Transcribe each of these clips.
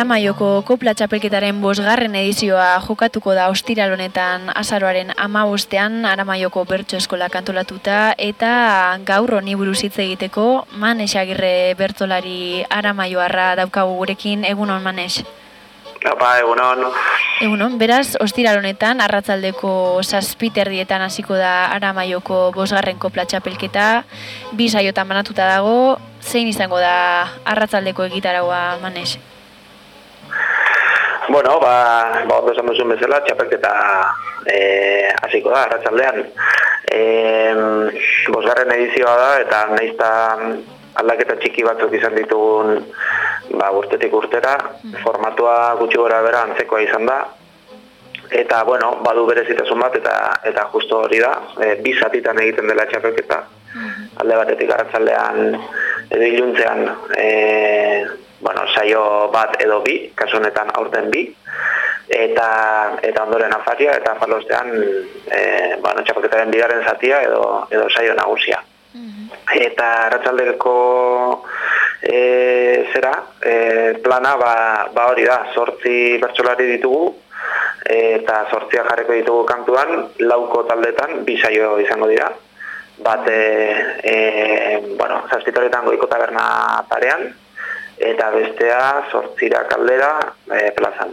Aramaioko kopla txapelketaren 5. edizioa jokatuko da ostiral honetan azaroaren 15ean Aramaioko bertso eskola antolatuta, eta gaur honi buruz hitz egiteko Manes Agirre bertsolari aramaioarra daukagu gurekin. Egunon, Manes. Apa, egunon. Egunon, beraz, ostiral honetan arratsaldeko 7:00 hasiko da Aramaioko 5. kopla txapelketa, 2 saiotan banatuta dago. Zein izango da arratsaldeko egitaraua, Manes? Bueno, ondo esan duzun bezala, txapelketa hasiko da arratsaldean. 5. edizioa da, eta naizta aldaketa txiki batzuk izan ditugun urtetik urtera, formatua gutxi gora bera antzekoa izan da, eta bueno, badu berezitasun bat, eta justo hori da, 2 zatitan egiten dela txapelketa. Alde batetik arratsaldean edo iluntzean saio bat edo 2, kasu honetan aurten 2, eta ondoren afaria, eta afalostean txapelketaren 2. zatia edo saio nagusia. Eta arratsaldeko plana hori da, 8 bertsolari ditugu, eta 8 jarriko ditugu kantuan, 4 taldetan 2 saio izango dira. Bat, Zazpitoretan Goiko Taberna parean, eta bestea 8 kaldera plazan.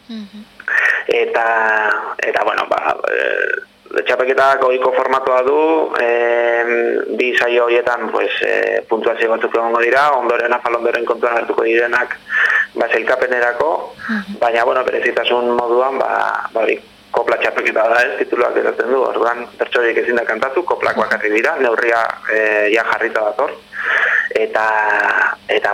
Txapelketak goiko formatua du, 2 saio horietan puntuazio batzuk egongo dira, ondoren afalondoren kontuan hartuko direnak sailkapenerako, baina berezitasun moduan hori kopla txapelketa da, tituluak esaten du, orduan pertsoriek ezin da kantatu, koplak bakarrik dira, neurria jarrita dator, eta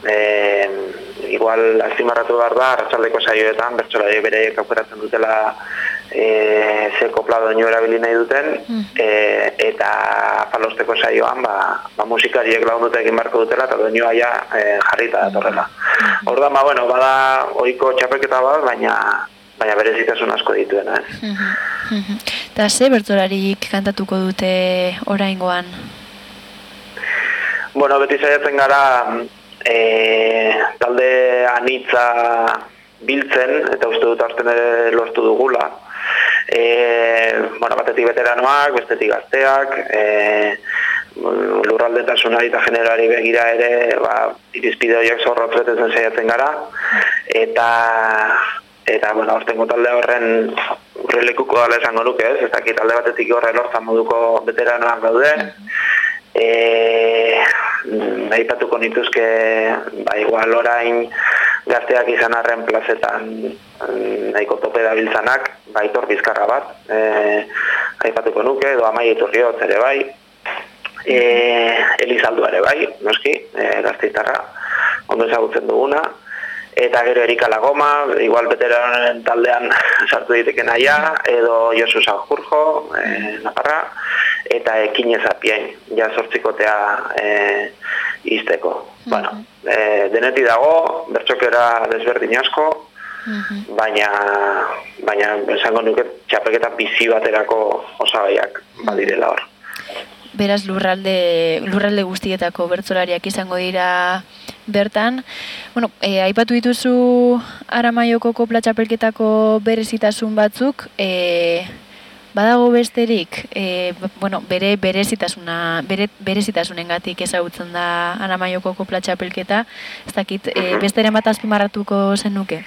igual azpimarratu behar da, arratsaldeko saioetan, bertsolariek beraiek aukeratzen dutela ze kopla doinu erabili nahi duten, eta falosteko saioan musikariek lagunduta egin beharko dutela, eta doinua jarrita datorrela. Orduan, bada ohiko txapelketa bat, baina berezitasun asko dituena. Eta ze bertsolarik kantatuko dute oraingoan? Beti saiatzen gara talde anitza biltzen, eta uste dut aurten ere lortu dugula. Batetik veteranoak, bestetik gazteak, lurraldetasunari eta generari begira ere irizpide horiek zorrotz betetzen saiatzen gara, eta aurtengo talde horren urrelekuko dala esango nuke, ez dakit talde batetik horre lortzan moduko veteranoak daude. Aipatuko nituzke igual orain gazteak izan arren plazetan nahiko tope dabiltzanak, Aitor Bizkarra bat aipatuko nuke, edo Amai Iturriotz ere bai, Elizaldua ere bai, noski, gazteitarra ondo ezagutzen duguna, eta gero Erika Lagoma, igual veteranoen taldean sartu diteken aia, edo Josu Sanjurjo, Naparra, eta Ekinez Apiain, 8kotea izteko. Deneti dago, bertxokera desberdin asko, baina esango nuke txapelketa bizi baterako osagaiak badirela hor. Beraz, lurralde guztietako bertsolariak izango dira bertan. Aipatu dituzu Aramaioko kopla txapelketako berezitasun batzuk, badago besterik, bere berezitasunengatik ezagutzen da Aramaioko kopla txapelketa, ez dakit, besteren bat azpimarratuko zenuke?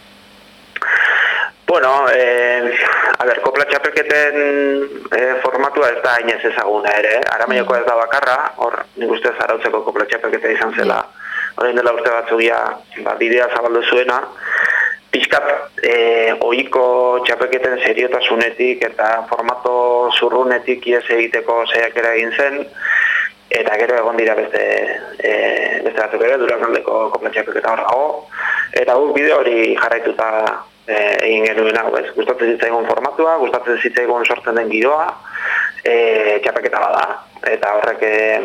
Kopla txapelketen formatua ez da hainez ezaguna ere, Aramaioko ez da bakarra, hor nik ustez Arautzeko kopla txapelketa izan zela, orain dela urte batzuk bidea zabaldu zuena, pixkat ohiko txapelketen seriotasunetik eta formato zurrunetik ies egiteko saiakera egin zen, eta gero egon dira beste batzuk ere, Durangaldeko kopla txapelketa hor dago, eta guk bide hori jarraituta egin genuena, gustatzen zitzaigun formatua, gustatzen zitzaigun sortzen den giroa, txapelketa bada, eta horrek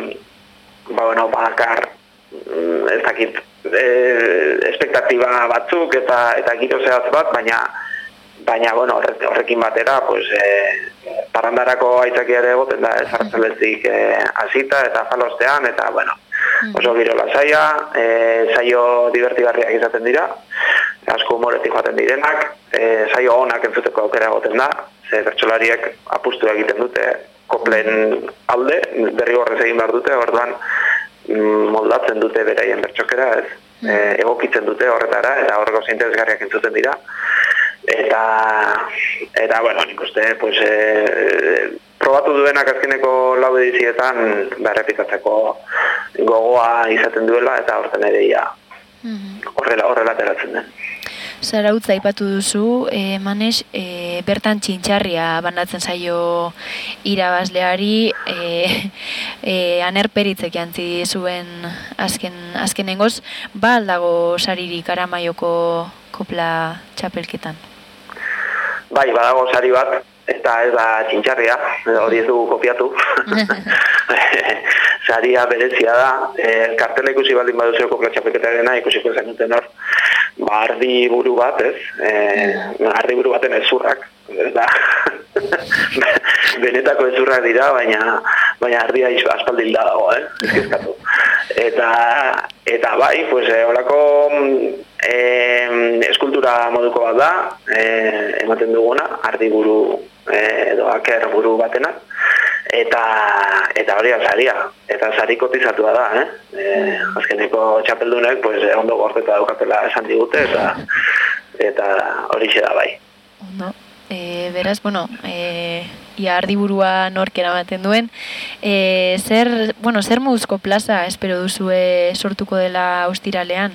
bakar ez dakit espektatiba batzuk eta giro zehatz bat, baina horrekin batera parandarako aitzakia ere egoten da, ez arratsaletik hasita eta falostean, eta oso giro lasaia, saio divertigarriak izaten dira, asko humoretik joaten direnak, saio onak entzuteko aukera egoten da, ze bertsolariek apustu egiten dute, koplen alde, derrigorrez egin behar dute, orduan moldatzen dute beraien bertxokera, ez? Egokitzen dute horretara, eta horreko interesgarriak entzuten dira. Eta bueno, nik uste, pues, probatu duenak azkeneko 4 edizietan errepikatzeko gogoa izaten duela, eta horten ere ia horrela ateratzen den. Zarautza aipatu duzu, Manes, bertan txintxarria banatzen zaio irabazleari, Aner Peritzek jantzi zuen azkenengoz, ba aldago saririk Aramaioko kopla txapelketan? Bai, badago sari bat, eta ez da txintxarria, hori ez dugu kopiatu. Saria berezia da, kartela ikusi baldin baduzu kopla txapelketarena, ikusiko zenuten hor, ardi buru bat, ez? Ardi buru baten ezurrak, ez da? Benetako ezurrak dira, baina ardia aspaldil da dago, ezkezkatu. Eta bai, pues, holako eskultura moduko bat da, ematen duguna, ardi buru edo aker buru batena, eta hori saria, eta sari kotizatua da, azkeneko txapeldunek pues, ondo gorteta daukatela esan digute, eta hori da bai. Ondo. Beraz, bueno, ia ardiburua nork eramaten duen, zer moduzko plaza espero duzue sortuko dela ostiralean?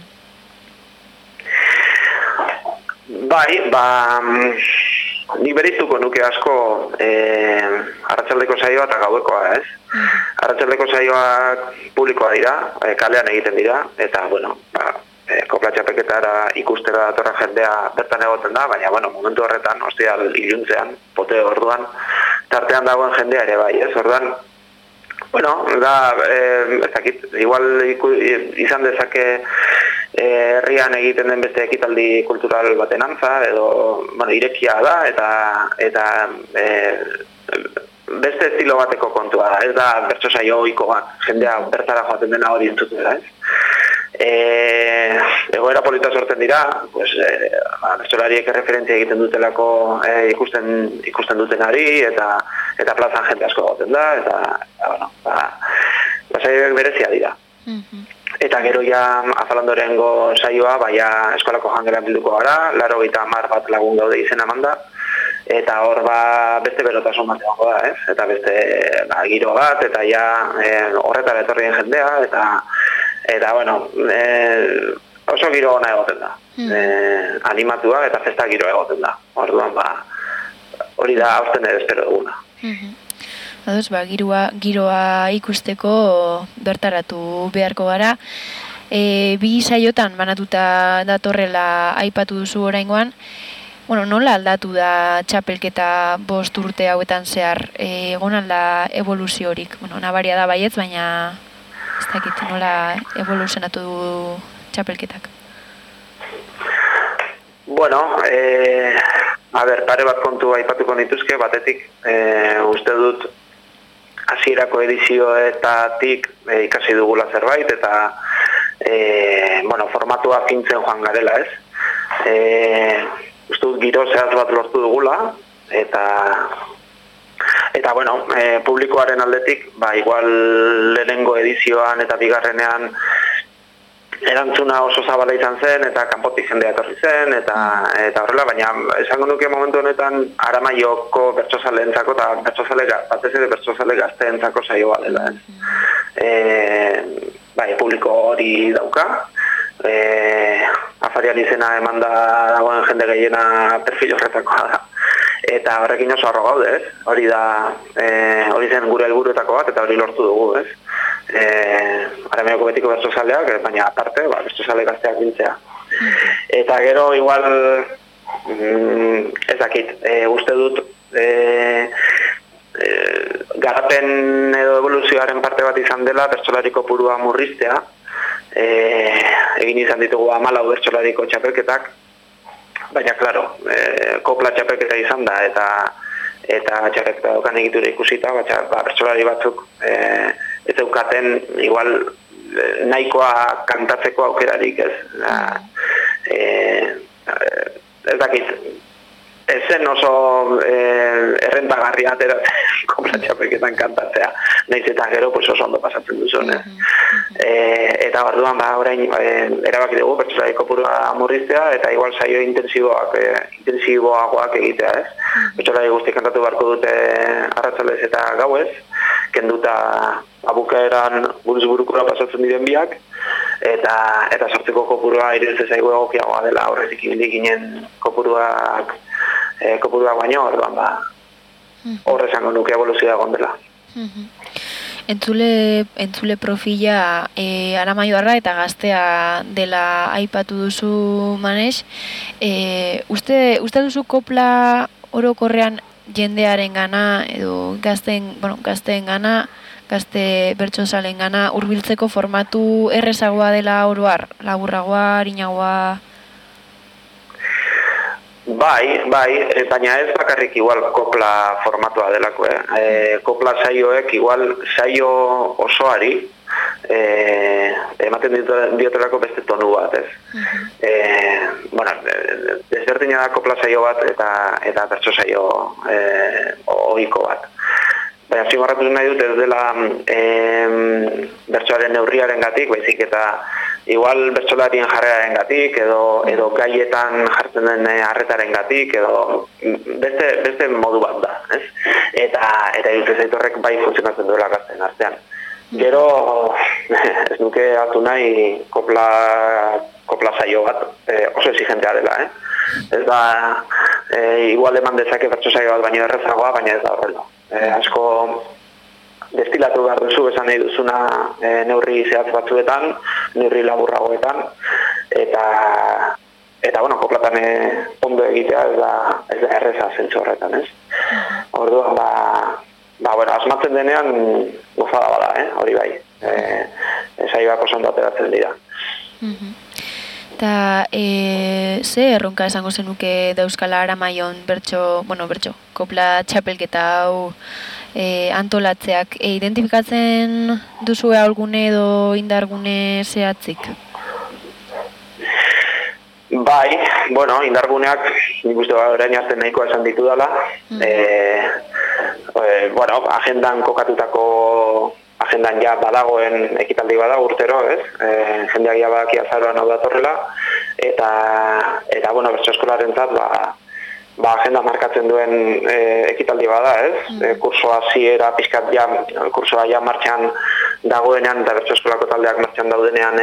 Bai, nik beriztuko nuke asko arratsaldeko saioa eta gauekoa, ez? Arratsaldeko saioak publikoa dira, kalean egiten dira, eta, bueno, kopla txapelketara ikustera datorra jendea bertan egoten da, baina, bueno, momentu horretan, ostiral iluntzean, poteo orduan, tartean dagoen jendea ere bai, ez? Orduan, bueno, da, ez dakit, igual izan dezake herrian egiten den beste ekitaldi kultural baten antza, edo, bueno, irekia da, eta beste estilo bateko kontua da, ez da bertso saio ohiko bat, jendea bertara joaten dena hori entzutela, ez? Egoera polita sortzen dira, pues, bertsolariek referentzia egiten dutelako ikusten dutenari, eta plazan jende asko egoten da, eta bueno, saioek berezia dira. Eta gero ja Azalandorengo saioa, baia eskolako jangelan bilduko gara, 80 bat lagun gaude izena emanda, eta hor beste berotasun bat egongo da, ez? Eta beste giro bat, eta ja horretara etorrien jendea, eta bueno, oso giro ona egoten da. Animatua eta festa giro egoten da. Orduan, hori da hausten ere espero duguna. Ados, giroa ikusteko bertaratu beharko gara. Bi saiotan banatuta datorrela aipatu duzu oraingoan. Bueno, nola aldatu da txapelketa 5 urte hauetan zehar? Egon alda evoluziorik? Bueno, nabaria da baietz, baina ez dakit nola evoluzionatu du txapelketak? Bueno, pare bat kontu aipatuko nituzke, batetik uste dut hasierako edizioetatik ikasi dugula zerbait, eta formatua fintzen joan garela, ez? Uste dut giro zehaz bat lortu dugula, eta bueno, publikoaren aldetik, igual lehenengo edizioan eta bigarrenean erantzuna oso zabala izan zen, eta kanpotik jendea etorri zen, eta horrela, baina esango nuke momentu honetan Aramaioko bertsozaleentzako eta batez ere bertsozale gazteentzako saioa dela. Publiko hori dauka, afarian izena emanda dagoen jende gehiena perfil horretakoa da. Eta horrekin oso harro gaude, ez? Hori zen gure helburuetako bat, eta hori lortu dugu, ez? Aramaioko betiko bertsozaleak, baina aparte, bertsozale gazteak biltzea. Eta gero, igual, ez dakit, uste dut, garapen edo evoluzioaren parte bat izan dela, bertsolariko purua murriztea, egin izan ditugu 14 bertsolariko txapelketak, baina, klaro, kopla txapelketa izan da, eta txapelketa daukan egitura ikusita, bertsolari batzuk ez eukaten, igual, nahikoa kantatzeko aukerarik, ez? ez dakit, ezen oso errentagarria ateratzen kopla txapelketan kantatzea, nahiz eta gero pues, oso ondo pasatzen duzun. Eta orduan orain erabaki dugu pertsolari kopurua murriztea eta igual saio intensiboagoak egitea, ez? Pertsolari guzti kantatu beharko dute arratsaldez eta gauez, kenduta abukaeran buruz-burukura pasatzen diren biak, eta sortzeko kopurua iruditzen zaigu egokiagoa dela aurretik ibili ginen kopuruak baino, orduan horre esango nuke evoluzioa egon dela. Entzule profila Aramaioarra eta gaztea dela aipatu duzu, Manex. Uste duzu kopla orokorrean jendearen gana edo gazteen gana, gazte bertsozalen gana hurbiltzeko formatu errezagoa dela oroar, laburragoa, arinagoa? Bai, baina ez bakarrik igual kopla formatua delako, kopla saioek igual saio osoari ematen diotelako beste tonu bat, ez? Desberdina da kopla saio bat eta bertso saio ohiko bat. Baina zimarratu nahi dut ez dela bertsoaren neurriaren gatik, baizik eta igual bertsolarien jarreraren gatik, edo gaietan jartzen den arretaren gatik, edo beste modu bat da, ez? Eta dut ez horrek bai funtzionatzen duela gazten artean. Gero, ez nuke hartu nahi kopla saio bat, oso exigentea dela, Ez da, igual eman dezake bertso saio bat baino errezagoa, baina ez da horrela. Asko destilatu behar duzu, esan nahi duzuna neurri zehatz batzuetan, neurri laburragoetan, eta koplatan ondo egitea ez da erreza zentzu horretan, ez? Orduan, asmatzen denean gozada bada, hori bai. Saioak oso ondo ateratzen dira. Eta ze erronka esango zenuke Euskal Aramaion kopla txapelketa hau antolatzeak, identifikatzen duzu algune edo indargune zehatzik? Bai, indarguneak nik uste orain arte nahikoa esan ditu dela. Agendan kokatutako agendan ja badagoen ekitaldi bada urtero, ez? Jendeak ja badaki azaroan hau datorrela, eta bertso eskolarentzat agenda markatzen duen ekitaldi bada, ez? Kursoa hasiera pixkat kursoa ja martxan dagoenean eta bertso eskolako taldeak martxan daudenean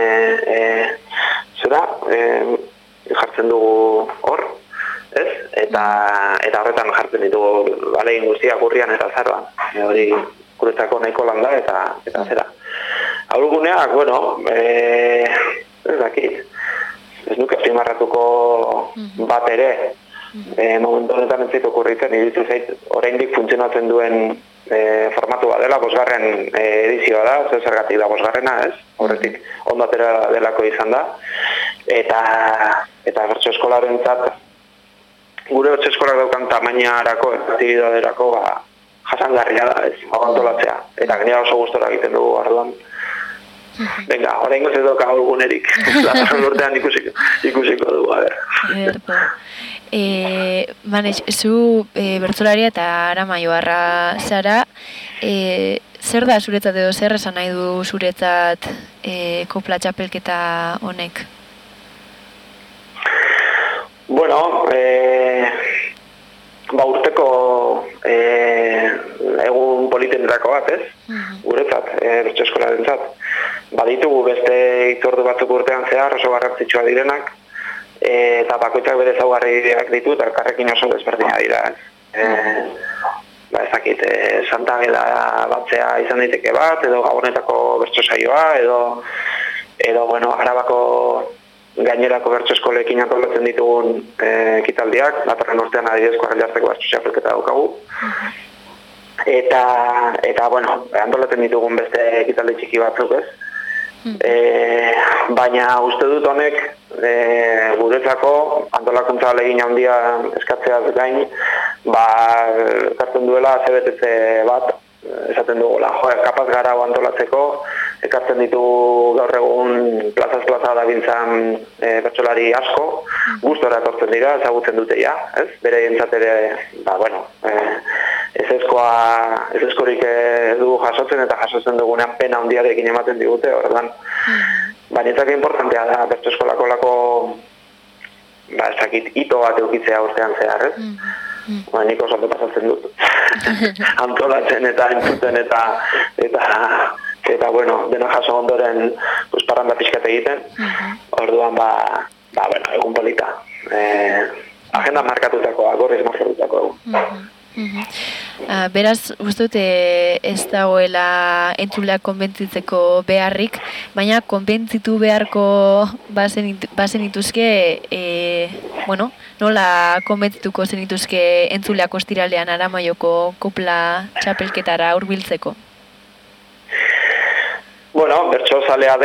jartzen dugu hor, ez? Eta horretan jartzen ditugu ahalegin guztiak urrian eta azaroan. Hori guretzako nahiko landa eta zera. Aurguneak, ez dakit, ez nuke azpimarratuko bat ere, momentu honetan ez zait okurritzen, iritzu zait oraindik funtzionatzen duen formatu bat dela, 5. edizioa da, zergatik da 5. ez? Horretik ondatera delako izan da, eta bertso eskolarentzat, gure bertso eskolak daukan tamainarako, aktibidaderako, jasangarria da, ez, antolatzea. Eta genera oso gustora egiten dugu arduan. Venga, orain goz ez doka algunerik. Latarron urtean ikusiko dugu, a ber. Manex, zu bertsolaria eta Aramaioarra zara, zer da zuretzat edo zer esan nahi du zuretzat kopla txapelketa honek? Urteko egun politenetako bat, ez? Guretzat, bertso eskolarentzat. Baditugu beste hitzordu batzuk urtean zehar, oso garrantzitsua direnak, eta bakoitzak bere ezaugarriak ditu, eta elkarrekin oso desberdina dira, ez? Ez dakit, Santa Ageda batzea izan daiteke bat, edo Gabonetako bertso saioa, edo Arabako gainerako bertso eskolekin antolatzen ditugun ekitaldiak, datorren urtean adibidezko Arraiarteko bertso txapelketa daukagu. Eta antolatzen ditugun beste ekitaldi txiki batzuk, ez? Baina uste dut honek guretzako antolakuntza ahalegin handia eskatzeaz gain, ekartzen duela zebetetze bat, esaten dugula, kapaz gara antolatzeko, ekartzen ditu gaur egun plazaz plaza dabiltzan bertsolari asko, gustora etortzen dira, ezagutzen dute ja, ez? Bere entzat ere, ezeskorik dugu jasotzen eta jasotzen dugunean pena handiarekin ematen digute, orduan. Niretzako importantea da bertso eskolako lako hito bat eukitzea urtean zehar, ez? Nik oso pasatzen dut. Antolatzen eta entzuten eta bueno, dena jaso ondoren parranda pixkat egiten. Orduan, egun polita. Agenda markatutako, gorriz markatutako egun. Beraz, uste dut ez dagoela entzuleak konbentzitzeko beharrik, baina konbentzitu beharko bazen ituzke, nola konbentzituko zen ituzke entzuleak ostiralean Aramaioko kopla txapelketara hurbiltzeko? Bertso zalea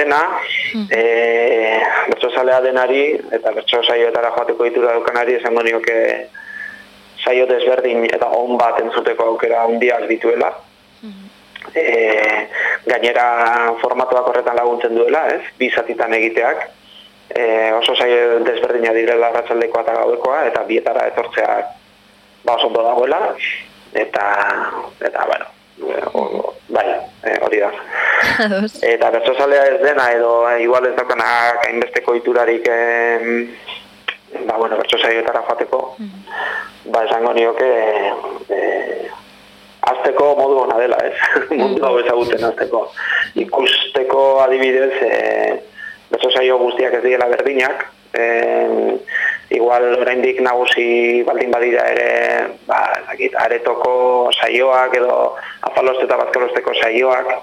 denari eta bertso saioetara joateko ditura daukanari esango nioke saio desberdin eta on bat entzuteko aukera handiak dituela. Gainera formatuak horretan laguntzen duela, ez? 2 zatitan egiteak. Oso saio desberdina direla arratsaldekoa eta gauekoa, eta bietara etortzea oso ondo dagoela. Eta hori da. Eta bertsozalea ez dena, edo igual ez daukanak hainbesteko iturarik bertso saioetara joateko, esango nioke azteko modu ona dela, ez? Mundu hau ezagutzen azteko. Ikusteko adibidez, bertso saio guztiak ez direla berdinak, igual oraindik nagusi baldin badira ere, aretoko saioak edo afaloste eta bazkalosteko saioak,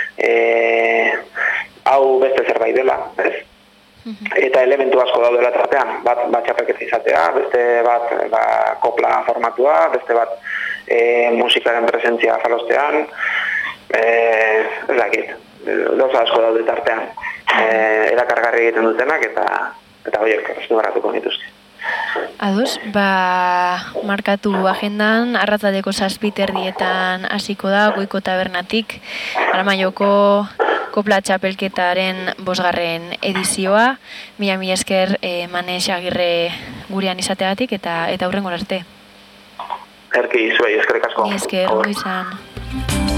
hau beste zerbait dela, ez? Eta elementu asko daudela tartean, bat txapelketa izatea, beste bat kopla formatua, beste bat musikaren presentzia afalostean, ez dakit, gauza asko daude tartean, erakargarri egiten dutenak eta horiek azpimarratuko nituzke. Ados, markatu agendan, arratzaldeko 7:30 hasiko da, Goiko tabernatik, Aramaioko kopla txapelketaren 5. edizioa. Mila esker Manes Agirre gurean izateagatik eta hurrengora arte. Zuei, eskerrik asko. Mila esker, ondo izan.